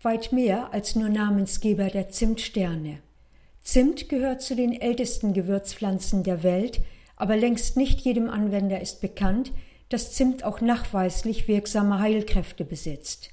weit mehr als nur Namensgeber der Zimtsterne. Zimt gehört zu den ältesten Gewürzpflanzen der Welt, aber längst nicht jedem Anwender ist bekannt, dass Zimt auch nachweislich wirksame Heilkräfte besitzt.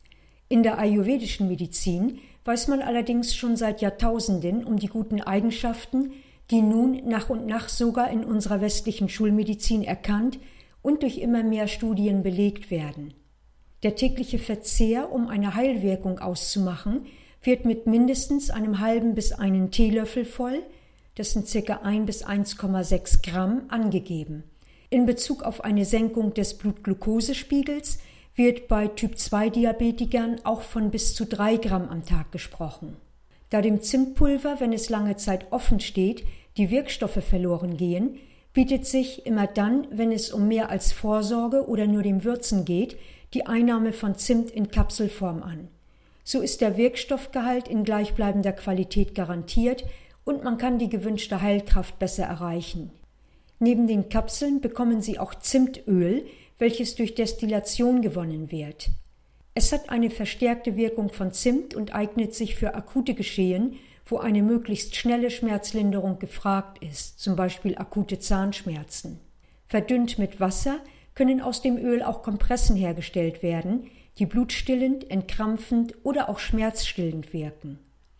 In der ayurvedischen Medizin weiß man allerdings schon seit Jahrtausenden um die guten Eigenschaften, die nun nach und nach sogar in unserer westlichen Schulmedizin erkannt und durch immer mehr Studien belegt werden. Der tägliche Verzehr, um eine Heilwirkung auszumachen, wird mit mindestens einem halben bis einen Teelöffel voll, das sind ca. 1 bis 1,6 Gramm, angegeben. In Bezug auf eine Senkung des Blutglukosespiegels wird bei Typ-2-Diabetikern auch von bis zu 3 Gramm am Tag gesprochen. Da dem Zimtpulver, wenn es lange Zeit offen steht, die Wirkstoffe verloren gehen, bietet sich immer dann, wenn es um mehr als Vorsorge oder nur dem Würzen geht, die Einnahme von Zimt in Kapselform an. So ist der Wirkstoffgehalt in gleichbleibender Qualität garantiert und man kann die gewünschte Heilkraft besser erreichen. Neben den Kapseln bekommen Sie auch Zimtöl, welches durch Destillation gewonnen wird. Es hat eine verstärkte Wirkung von Zimt und eignet sich für akute Geschehen, wo eine möglichst schnelle Schmerzlinderung gefragt ist, zum Beispiel akute Zahnschmerzen. Verdünnt mit Wasser können aus dem Öl auch Kompressen hergestellt werden, die blutstillend, entkrampfend oder auch schmerzstillend wirken.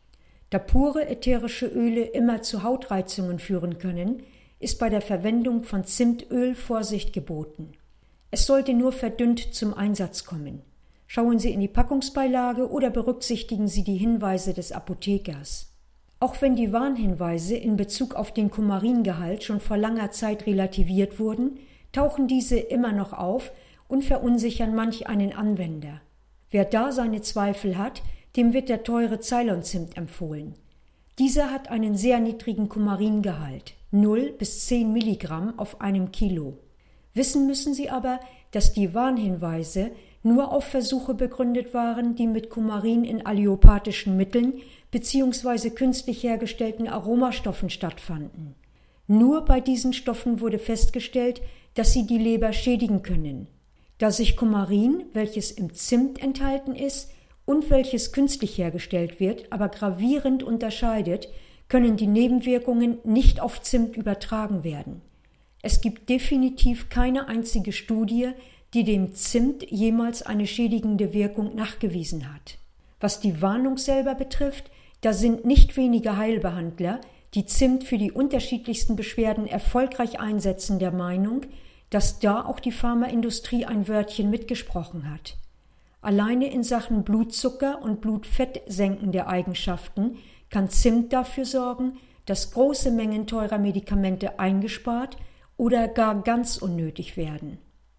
Da pure ätherische Öle immer zu Hautreizungen führen können, ist bei der Verwendung von Zimtöl Vorsicht geboten. Es sollte nur verdünnt zum Einsatz kommen. Schauen Sie in die Packungsbeilage oder berücksichtigen Sie die Hinweise des Apothekers. Auch wenn die Warnhinweise in Bezug auf den Kumaringehalt schon vor langer Zeit relativiert wurden, tauchen diese immer noch auf und verunsichern manch einen Anwender. Wer da seine Zweifel hat, dem wird der teure Ceylon-Zimt empfohlen. Dieser hat einen sehr niedrigen Kumaringehalt, 0 bis 10 Milligramm auf einem Kilo. Wissen müssen Sie aber, dass die Warnhinweise nur auf Versuche begründet waren, die mit Kumarin in allopathischen Mitteln bzw. künstlich hergestellten Aromastoffen stattfanden. Nur bei diesen Stoffen wurde festgestellt, dass sie die Leber schädigen können. Da sich Kumarin, welches im Zimt enthalten ist und welches künstlich hergestellt wird, aber gravierend unterscheidet, können die Nebenwirkungen nicht auf Zimt übertragen werden. Es gibt definitiv keine einzige Studie, die dem Zimt jemals eine schädigende Wirkung nachgewiesen hat. Was die Warnung selber betrifft, da sind nicht wenige Heilbehandler, die Zimt für die unterschiedlichsten Beschwerden erfolgreich einsetzen, der Meinung, dass da auch die Pharmaindustrie ein Wörtchen mitgesprochen hat. Alleine in Sachen Blutzucker und Blutfett senkende Eigenschaften kann Zimt dafür sorgen, dass große Mengen teurer Medikamente eingespart oder gar ganz unnötig werden.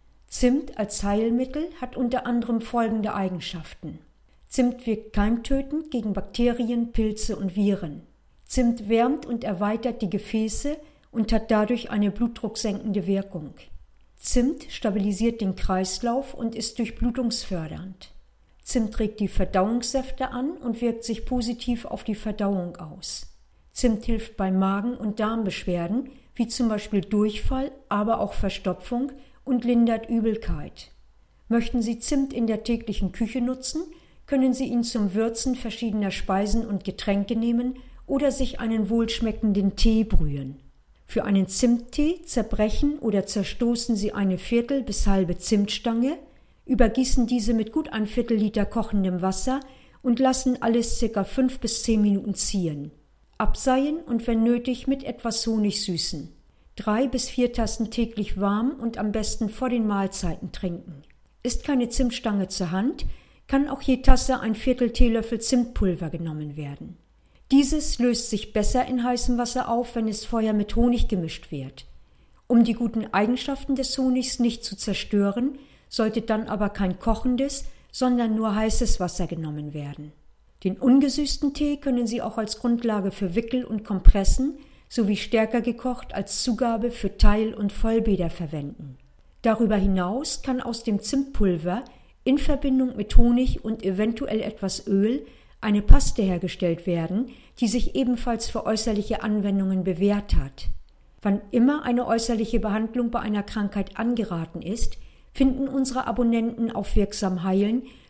Zimt als Heilmittel hat unter anderem folgende Eigenschaften. Zimt wirkt keimtötend gegen Bakterien, Pilze und Viren. Zimt wärmt und erweitert die Gefäße und hat dadurch eine blutdrucksenkende Wirkung. Zimt stabilisiert den Kreislauf und ist durchblutungsfördernd. Zimt regt die Verdauungssäfte an und wirkt sich positiv auf die Verdauung aus. Zimt hilft bei Magen- und Darmbeschwerden, wie zum Beispiel Durchfall, aber auch Verstopfung und lindert Übelkeit. Möchten Sie Zimt in der täglichen Küche nutzen, können Sie ihn zum Würzen verschiedener Speisen und Getränke nehmen oder sich einen wohlschmeckenden Tee brühen. Für einen Zimttee zerbrechen oder zerstoßen Sie eine Viertel bis halbe Zimtstange, übergießen diese mit gut ein Viertel Liter kochendem Wasser und lassen alles ca. 5 bis 10 Minuten ziehen. Abseien und wenn nötig mit etwas Honig süßen. 3 bis 4 Tassen täglich warm und am besten vor den Mahlzeiten trinken. Ist keine Zimtstange zur Hand, kann auch je Tasse ein Viertel Teelöffel Zimtpulver genommen werden. Dieses löst sich besser in heißem Wasser auf, wenn es vorher mit Honig gemischt wird. Um die guten Eigenschaften des Honigs nicht zu zerstören, sollte dann aber kein kochendes, sondern nur heißes Wasser genommen werden. Den ungesüßten Tee können Sie auch als Grundlage für Wickel und Kompressen sowie stärker gekocht als Zugabe für Teil- und Vollbäder verwenden. Darüber hinaus kann aus dem Zimtpulver in Verbindung mit Honig und eventuell etwas Öl eine Paste hergestellt werden, die sich ebenfalls für äußerliche Anwendungen bewährt hat. Wann immer eine äußerliche Behandlung bei einer Krankheit angeraten ist, finden unsere Abonnenten auf Wirksam Heilen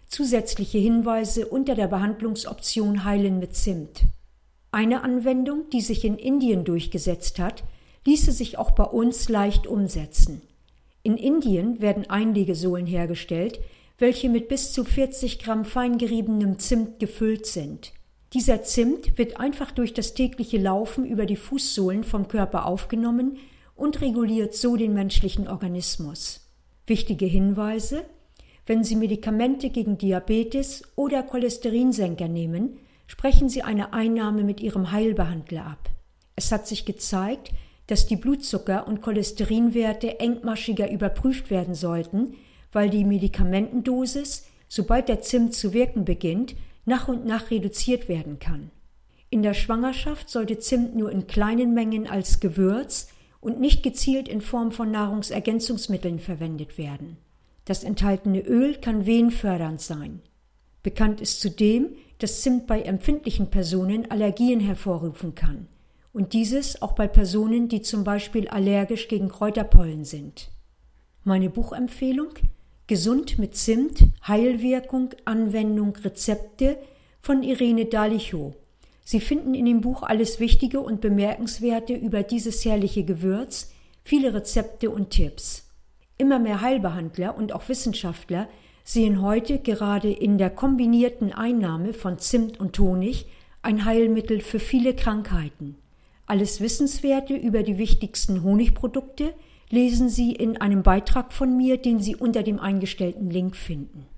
zusätzliche Hinweise unter der Behandlungsoption Heilen mit Zimt. Eine Anwendung, die sich in Indien durchgesetzt hat, ließe sich auch bei uns leicht umsetzen. In Indien werden Einlegesohlen hergestellt, welche mit bis zu 40 Gramm feingeriebenem Zimt gefüllt sind. Dieser Zimt wird einfach durch das tägliche Laufen über die Fußsohlen vom Körper aufgenommen und reguliert so den menschlichen Organismus. Wichtige Hinweise: Wenn Sie Medikamente gegen Diabetes oder Cholesterinsenker nehmen, sprechen Sie eine Einnahme mit Ihrem Heilbehandler ab. Es hat sich gezeigt, dass die Blutzucker- und Cholesterinwerte engmaschiger überprüft werden sollten, weil die Medikamentendosis, sobald der Zimt zu wirken beginnt, nach und nach reduziert werden kann. In der Schwangerschaft sollte Zimt nur in kleinen Mengen als Gewürz und nicht gezielt in Form von Nahrungsergänzungsmitteln verwendet werden. Das enthaltene Öl kann wehenfördernd sein. Bekannt ist zudem, dass Zimt bei empfindlichen Personen Allergien hervorrufen kann und dieses auch bei Personen, die zum Beispiel allergisch gegen Kräuterpollen sind. Meine Buchempfehlung: Gesund mit Zimt, Heilwirkung, Anwendung, Rezepte von Irene Dalichow. Sie finden in dem Buch alles Wichtige und Bemerkenswerte über dieses herrliche Gewürz, viele Rezepte und Tipps. Immer mehr Heilbehandler und auch Wissenschaftler sehen heute gerade in der kombinierten Einnahme von Zimt und Honig ein Heilmittel für viele Krankheiten. Alles Wissenswerte über die wichtigsten Honigprodukte lesen Sie in einem Beitrag von mir, den Sie unter dem eingestellten Link finden.